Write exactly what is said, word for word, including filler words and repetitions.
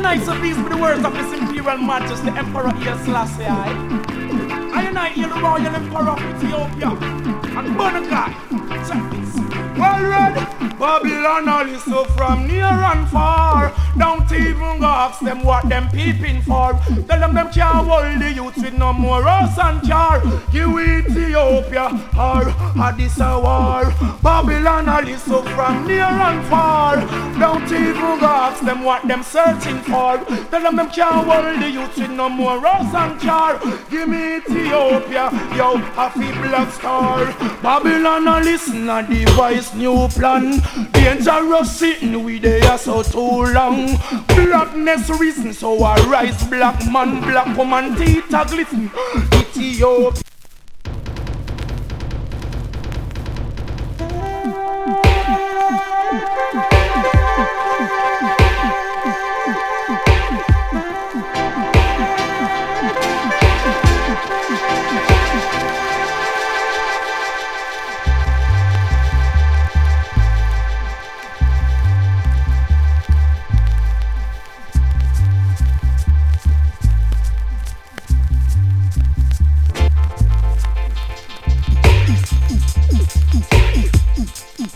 nice of these with the words of His Imperial Majesty Emperor Haile Selassie I. I and I hear the royal emperor of Ethiopia and Bonakai. Check this. Well read, Babylon all is so from near and far. Don't even go ask them what them peeping for. Tell them them can't hold the youth with no more house and car. Give Ethiopia or Addis a war. Babylon all is so from near and far. Don't even go ask them what them searching for. Tell them them can't hold the youth with no more house and car. Give me Ethiopia, yo, happy black star. Babylon all listen a device new plan. Dangerous sitting with there so too long. Blackness reason, so I rise black man, black woman, teeth a glisten. Ethiopia.